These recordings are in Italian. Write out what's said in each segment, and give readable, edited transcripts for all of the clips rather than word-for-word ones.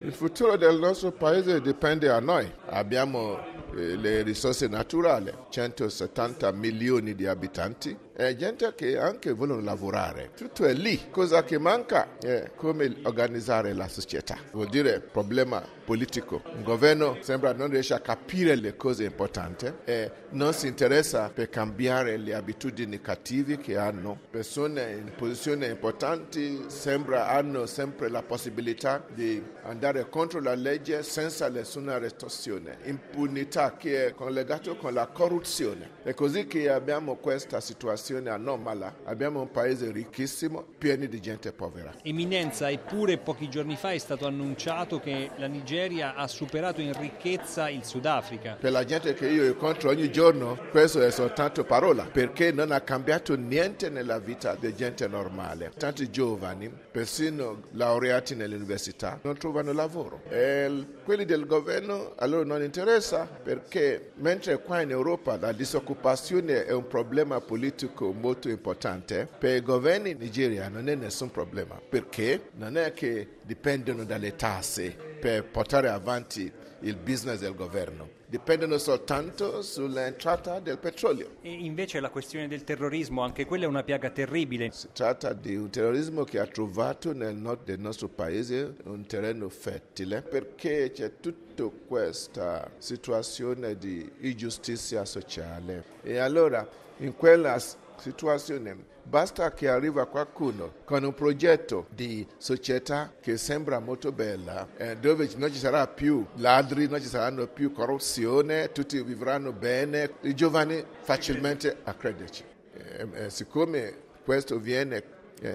Il futuro del nostro paese dipende da noi. Abbiamo le risorse naturali, 170 milioni di abitanti e gente che anche vogliono lavorare. Tutto è lì. Cosa che manca è come organizzare la società. Vuol dire problema politico. Un governo sembra non riesce a capire le cose importanti e non si interessa per cambiare le abitudini cattive che hanno. Persone in posizioni importanti sembra hanno sempre la possibilità di andare contro la legge senza nessuna restrizione. Impunità che è collegata con la corruzione. È così che abbiamo questa situazione anomala. Abbiamo un paese ricchissimo, pieno di gente povera. Eminenza, eppure pochi giorni fa è stato annunciato che la Nigeria ha superato in ricchezza il Sudafrica. Per la gente che io incontro ogni giorno, questo è soltanto parola, perché non ha cambiato niente nella vita di gente normale. Tanti giovani, persino laureati nell'università, non trovano lavoro. E quelli del governo a loro non interessa, perché mentre qua in Europa la disoccupazione è un problema politico molto importante, per i governi nigeriani non è nessun problema, perché non è che dipendono dalle tasse per portare avanti il business del governo, dipendono soltanto sull'entrata del petrolio. E invece la questione del terrorismo, anche quella è una piaga terribile. Si tratta di un terrorismo che ha trovato nel nord del nostro paese un terreno fertile, perché c'è tutta questa situazione di ingiustizia sociale. E allora in quella situazione basta che arriva qualcuno con un progetto di società che sembra molto bella, dove non ci sarà più ladri, non ci saranno più corruzione, tutti vivranno bene, i giovani facilmente a crederci. Siccome questo viene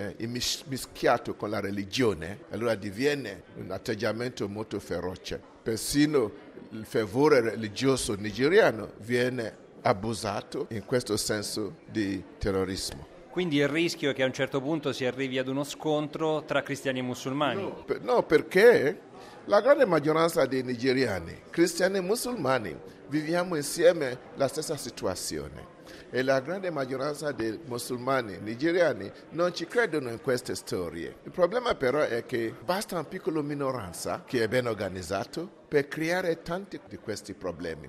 mischiato con la religione, allora diviene un atteggiamento molto feroce. Persino il fervore religioso nigeriano viene abusato in questo senso di terrorismo. Quindi il rischio è che a un certo punto si arrivi ad uno scontro tra cristiani e musulmani. No, perché la grande maggioranza dei nigeriani, cristiani e musulmani, viviamo insieme la stessa situazione. E la grande maggioranza dei musulmani nigeriani non ci credono in queste storie. Il problema però è che basta una piccola minoranza che è ben organizzato per creare tanti di questi problemi.